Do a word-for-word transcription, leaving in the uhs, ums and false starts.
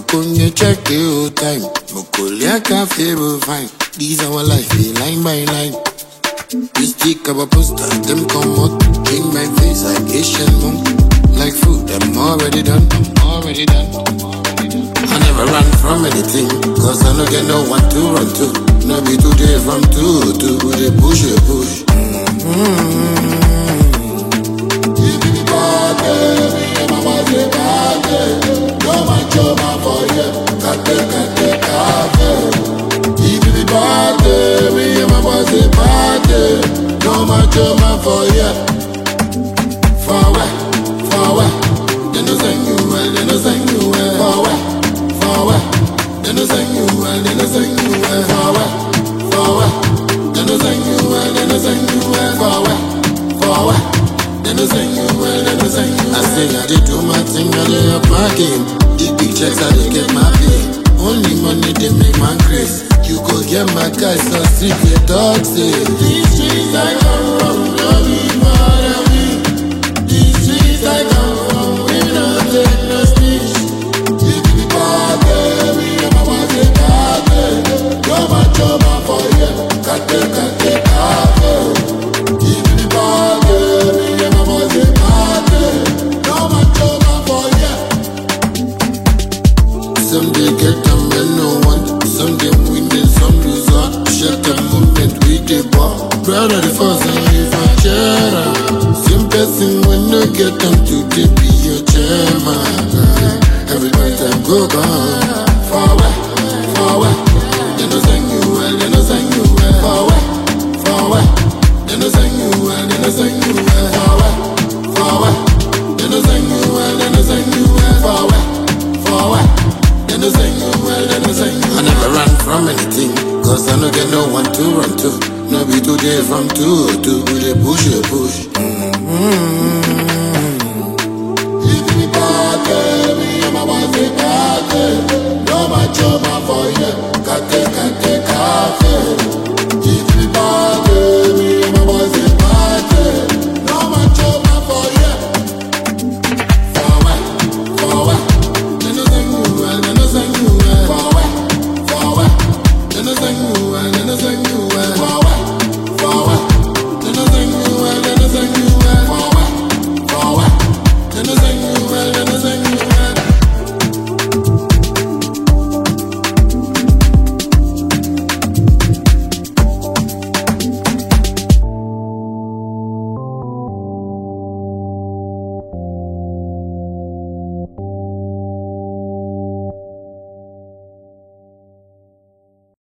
Makunye check the time. Mokolia cafe will find. These our life, line by line. We stick our poster, them come out. King my face like Asian monk. Like food, I'm already done. I'm already done. I never run from anything, cause I don't get no one to run to. No be today from two to they push it, push. Mm-hmm. No my job for you, kate kate kate. If you be bad, me and my boss is bad. No my job for you. Far away, far away. They no sing you well, they no sing you well. Far away, far away. They no sing you well, they no sing you well. Far away, far away. They no sing you well, they no sing you well. Far away, far away. They no sing you well, they no sing you well. I say I did do my thing, I lay up my game. The big checks I did get my pay. Only money they make my grace. You go get my guys so secret dog say. These streets I come from, don't be mad at me. These streets I come from, we don't take no speech. If you bad, baby, I'm a man say bad. You're my job for you, kate kate kate. If you bad, baby, I'm a man say bad. You're my job for you. Some they get them and no one. Some they win and some lose out. Shut the movement with the ball. Proud of the force and live a chair. Same person when no get them to they be your chairman. Every time go gone. Far away, far away. They no sing you well, they no sing you well. Far away, far away. They no sing you well, they no sing you well. Far away, far away. They no sing you well, they no sing you well. Far away, far away. They no sing you well, they no sing you well. I never run from anything, cause I don't get no one to run to. No be today from two to they push it, push. Mm-hmm.